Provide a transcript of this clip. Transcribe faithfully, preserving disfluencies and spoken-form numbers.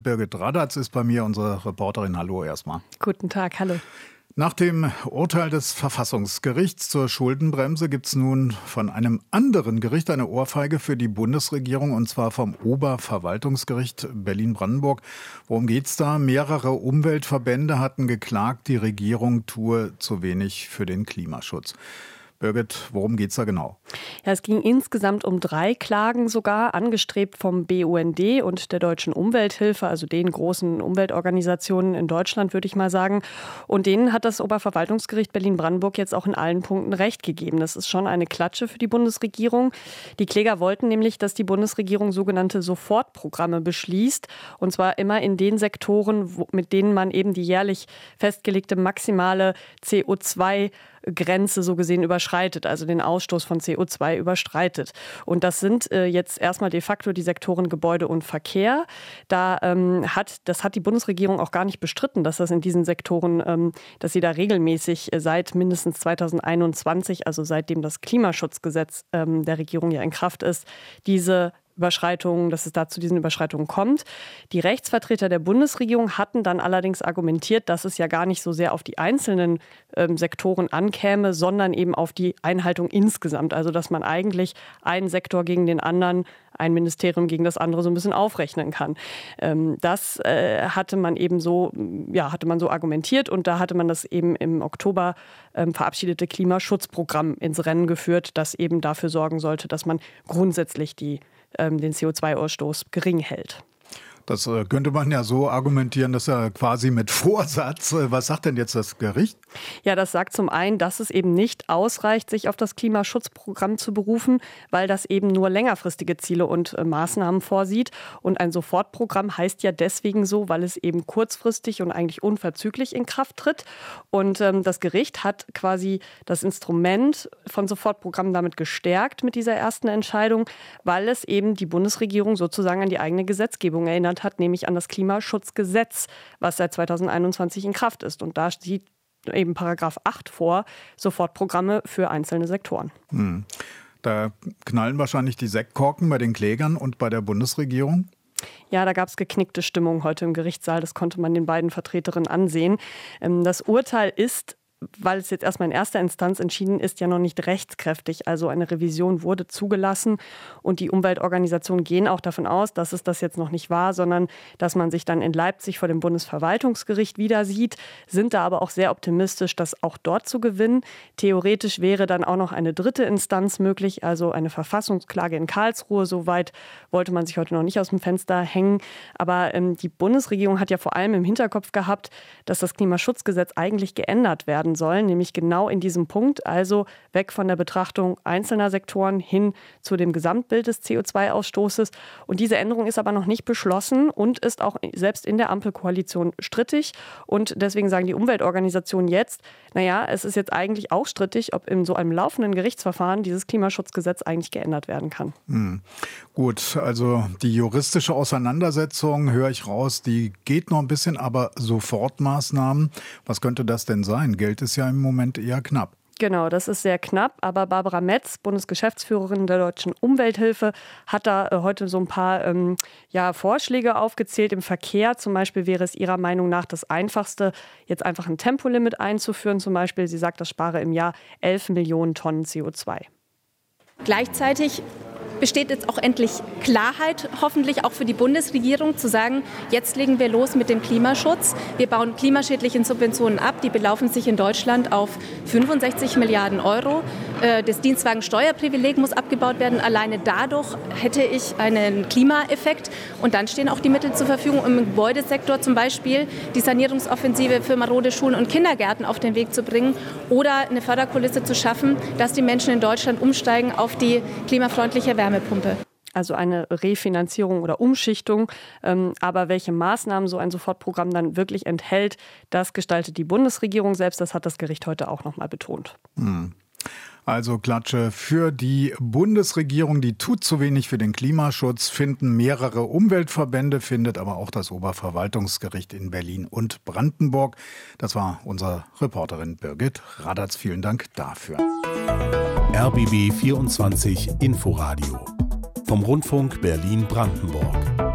Birgit Radatz ist bei mir, unsere Reporterin. Hallo erstmal. Guten Tag, hallo. Nach dem Urteil des Verfassungsgerichts zur Schuldenbremse gibt es nun von einem anderen Gericht eine Ohrfeige für die Bundesregierung, und zwar vom Oberverwaltungsgericht Berlin-Brandenburg. Worum geht's da? Mehrere Umweltverbände hatten geklagt, die Regierung tue zu wenig für den Klimaschutz. Birgit, worum geht's da genau? Ja, es ging insgesamt um drei Klagen sogar, angestrebt vom B U N D und der Deutschen Umwelthilfe, also den großen Umweltorganisationen in Deutschland, würde ich mal sagen. Und denen hat das Oberverwaltungsgericht Berlin-Brandenburg jetzt auch in allen Punkten Recht gegeben. Das ist schon eine Klatsche für die Bundesregierung. Die Kläger wollten nämlich, dass die Bundesregierung sogenannte Sofortprogramme beschließt. Und zwar immer in den Sektoren, wo, mit denen man eben die jährlich festgelegte maximale C O zwei Grenze so gesehen überschreitet, also den Ausstoß von C O zwei überschreitet. Und das sind äh, jetzt erstmal de facto die Sektoren Gebäude und Verkehr. Da ähm, hat, das hat die Bundesregierung auch gar nicht bestritten, dass das in diesen Sektoren, ähm, dass sie da regelmäßig äh, seit mindestens zweitausendeinundzwanzig, also seitdem das Klimaschutzgesetz ähm, der Regierung ja in Kraft ist, diese Überschreitungen, dass es da zu diesen Überschreitungen kommt. Die Rechtsvertreter der Bundesregierung hatten dann allerdings argumentiert, dass es ja gar nicht so sehr auf die einzelnen ähm, Sektoren ankäme, sondern eben auf die Einhaltung insgesamt. Also dass man eigentlich einen Sektor gegen den anderen, ein Ministerium gegen das andere so ein bisschen aufrechnen kann. Ähm, das äh, hatte man eben so, ja, hatte man so argumentiert, und da hatte man das eben im Oktober ähm, verabschiedete Klimaschutzprogramm ins Rennen geführt, das eben dafür sorgen sollte, dass man grundsätzlich die den C O zwei Ausstoß gering hält. Das äh, könnte man ja so argumentieren, dass er quasi mit Vorsatz. Äh, was sagt denn jetzt das Gericht? Ja, das sagt zum einen, dass es eben nicht ausreicht, sich auf das Klimaschutzprogramm zu berufen, weil das eben nur längerfristige Ziele und äh, Maßnahmen vorsieht. Und ein Sofortprogramm heißt ja deswegen so, weil es eben kurzfristig und eigentlich unverzüglich in Kraft tritt. Und ähm, das Gericht hat quasi das Instrument von Sofortprogrammen damit gestärkt mit dieser ersten Entscheidung, weil es eben die Bundesregierung sozusagen an die eigene Gesetzgebung erinnert hat, nämlich an das Klimaschutzgesetz, was seit zweitausendeinundzwanzig in Kraft ist. Und da sieht eben Paragraph acht vor, Sofortprogramme für einzelne Sektoren. Hm. Da knallen wahrscheinlich die Sektkorken bei den Klägern und bei der Bundesregierung. Ja, da gab es geknickte Stimmung heute im Gerichtssaal. Das konnte man den beiden Vertreterinnen ansehen. Das Urteil ist, weil es jetzt erstmal in erster Instanz entschieden ist, ja noch nicht rechtskräftig. Also eine Revision wurde zugelassen, und die Umweltorganisationen gehen auch davon aus, dass es das jetzt noch nicht war, sondern dass man sich dann in Leipzig vor dem Bundesverwaltungsgericht wieder sieht, sind da aber auch sehr optimistisch, das auch dort zu gewinnen. Theoretisch wäre dann auch noch eine dritte Instanz möglich, also eine Verfassungsklage in Karlsruhe. Soweit wollte man sich heute noch nicht aus dem Fenster hängen. Aber ähm, die Bundesregierung hat ja vor allem im Hinterkopf gehabt, dass das Klimaschutzgesetz eigentlich geändert werden sollen, nämlich genau in diesem Punkt, also weg von der Betrachtung einzelner Sektoren hin zu dem Gesamtbild des C O zwei Ausstoßes. Und diese Änderung ist aber noch nicht beschlossen und ist auch selbst in der Ampelkoalition strittig. Und deswegen sagen die Umweltorganisationen jetzt, naja, es ist jetzt eigentlich auch strittig, ob in so einem laufenden Gerichtsverfahren dieses Klimaschutzgesetz eigentlich geändert werden kann. Hm. Gut, also die juristische Auseinandersetzung, höre ich raus, die geht noch ein bisschen, aber Sofortmaßnahmen, was könnte das denn sein? Geld ist ja im Moment eher knapp. Genau, das ist sehr knapp, aber Barbara Metz, Bundesgeschäftsführerin der Deutschen Umwelthilfe, hat da äh, heute so ein paar ähm, ja, Vorschläge aufgezählt. Im Verkehr zum Beispiel wäre es ihrer Meinung nach das Einfachste, jetzt einfach ein Tempolimit einzuführen. Zum Beispiel, sie sagt, das spare im Jahr elf Millionen Tonnen C O zwei. Gleichzeitig besteht jetzt auch endlich Klarheit, hoffentlich auch für die Bundesregierung, zu sagen, jetzt legen wir los mit dem Klimaschutz. Wir bauen klimaschädliche Subventionen ab, die belaufen sich in Deutschland auf fünfundsechzig Milliarden Euro. Das Dienstwagensteuerprivileg muss abgebaut werden. Alleine dadurch hätte ich einen Klimaeffekt. Und dann stehen auch die Mittel zur Verfügung, um im Gebäudesektor zum Beispiel die Sanierungsoffensive für marode Schulen und Kindergärten auf den Weg zu bringen oder eine Förderkulisse zu schaffen, dass die Menschen in Deutschland umsteigen auf die klimafreundliche Wärmepumpe. Also eine Refinanzierung oder Umschichtung. Ähm, aber welche Maßnahmen so ein Sofortprogramm dann wirklich enthält, das gestaltet die Bundesregierung selbst. Das hat das Gericht heute auch noch mal betont. Hm. Also Klatsche für die Bundesregierung, die tut zu wenig für den Klimaschutz, finden mehrere Umweltverbände, findet aber auch das Oberverwaltungsgericht in Berlin und Brandenburg. Das war unsere Reporterin Birgit Radatz. Vielen Dank dafür. R B B vierundzwanzig Inforadio vom Rundfunk Berlin-Brandenburg.